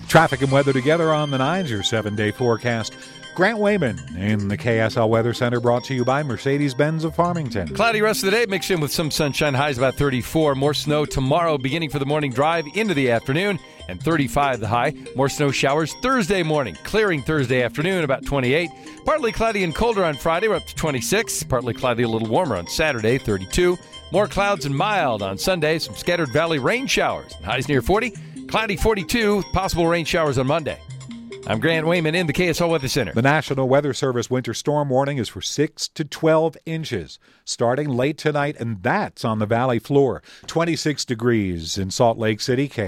Traffic and weather together on the 9s, your 7-day forecast. Grant Wayman in the KSL Weather Center, brought to you by Mercedes-Benz of Farmington. Cloudy rest of the day, mixed in with some sunshine, highs about 34. More snow tomorrow, beginning for the morning drive into the afternoon, and 35 the high. More snow showers Thursday morning, clearing Thursday afternoon, about 28. Partly cloudy and colder on Friday, we're up to 26. Partly cloudy, a little warmer on Saturday, 32. More clouds and mild on Sunday, some scattered valley rain showers, highs near 40. Cloudy 42, possible rain showers on Monday. I'm Grant Wayman in the KSL Weather Center. The National Weather Service winter storm warning is for 6 to 12 inches starting late tonight, and that's on the valley floor. 26 degrees in Salt Lake City.